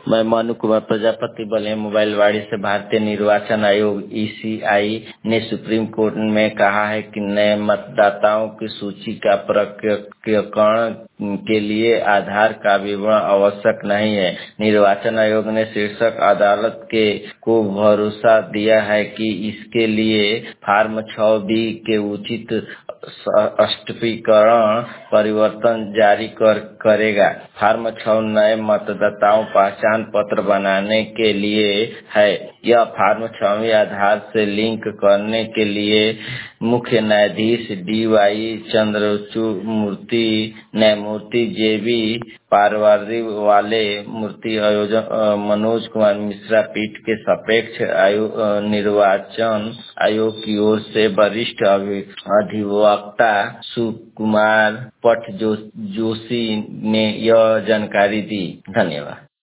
मैं मनु कुमार प्रजापति बलिया मोबाइल वाड़ी से। भारतीय निर्वाचन आयोग ईसीआई ने सुप्रीम कोर्ट में कहा है कि नए मतदाताओं की सूची का प्रक्रियाकरण के लिए आधार का विवरण आवश्यक नहीं है। निर्वाचन आयोग ने शीर्ष अदालत को भरोसा दिया है कि इसके लिए फॉर्म 6B के उचित स्पष्टीकरण परिवर्तन जारी करेगा। फॉर्म 6 नए मतदाताओं पहचान पत्र बनाने के लिए है। यह फॉर्म 6 आधार से लिंक करने के लिए मुख्य न्यायाधीश DY चंद्रचूड़, न्यायमूर्ति JB पारवारी वाले, मूर्ति मनोज कुमार मिश्रा पीठ के सापेक्ष निर्वाचन आयोग की ओर से वरिष्ठ अधिवक्ता सुकुमार पट जोशी ने यह जानकारी दी। धन्यवाद।